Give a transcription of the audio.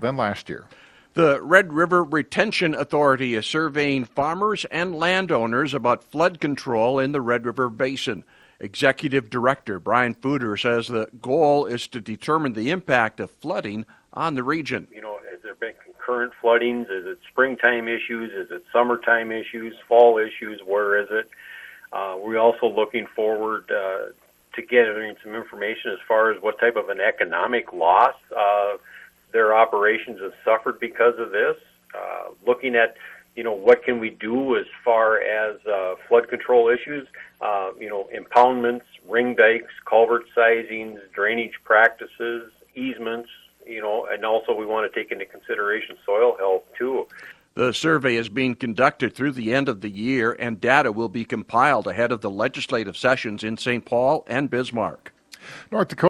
than last year. The Red River Retention Authority is surveying farmers and landowners about flood control in the Red River Basin. Executive Director Brian Footer says the goal is to determine the impact of flooding on the region. Has there been concurrent floodings? Is it springtime issues? Is it summertime issues? Fall issues? Where is it? We're also looking forward to gathering some information as far as what type of an economic loss their operations have suffered because of this. Looking at, what can we do as far as flood control issues, impoundments, ring dikes, culvert sizings, drainage practices, easements, and also we want to take into consideration soil health too. The survey is being conducted through the end of the year, and data will be compiled ahead of the legislative sessions in St. Paul and Bismarck. North Dakota